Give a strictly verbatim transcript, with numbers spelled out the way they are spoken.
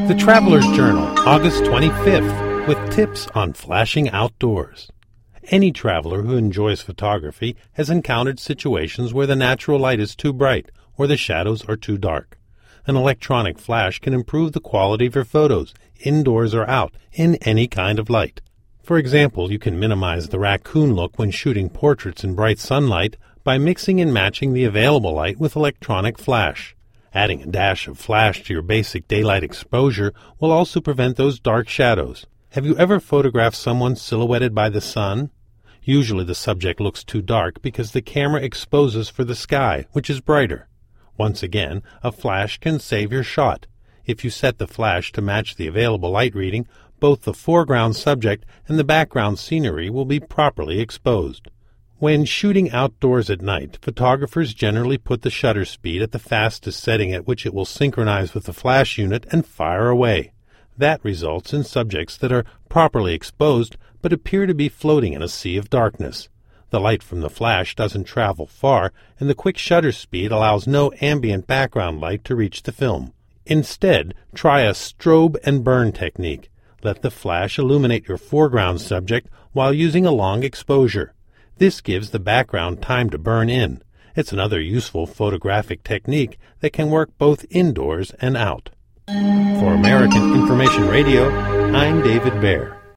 The Traveler's Journal, August twenty-fifth, with tips on flashing outdoors. Any traveler who enjoys photography has encountered situations where the natural light is too bright or the shadows are too dark. An electronic flash can improve the quality of your photos, indoors or out, in any kind of light. For example, you can minimize the raccoon look when shooting portraits in bright sunlight by mixing and matching the available light with electronic flash. Adding a dash of flash to your basic daylight exposure will also prevent those dark shadows. Have you ever photographed someone silhouetted by the sun? Usually the subject looks too dark because the camera exposes for the sky, which is brighter. Once again, a flash can save your shot. If you set the flash to match the available light reading, both the foreground subject and the background scenery will be properly exposed. When shooting outdoors at night, photographers generally put the shutter speed at the fastest setting at which it will synchronize with the flash unit and fire away. That results in subjects that are properly exposed but appear to be floating in a sea of darkness. The light from the flash doesn't travel far, and the quick shutter speed allows no ambient background light to reach the film. Instead, try a strobe and burn technique. Let the flash illuminate your foreground subject while using a long exposure. This gives the background time to burn in. It's another useful photographic technique that can work both indoors and out. For American Information Radio, I'm David Baer.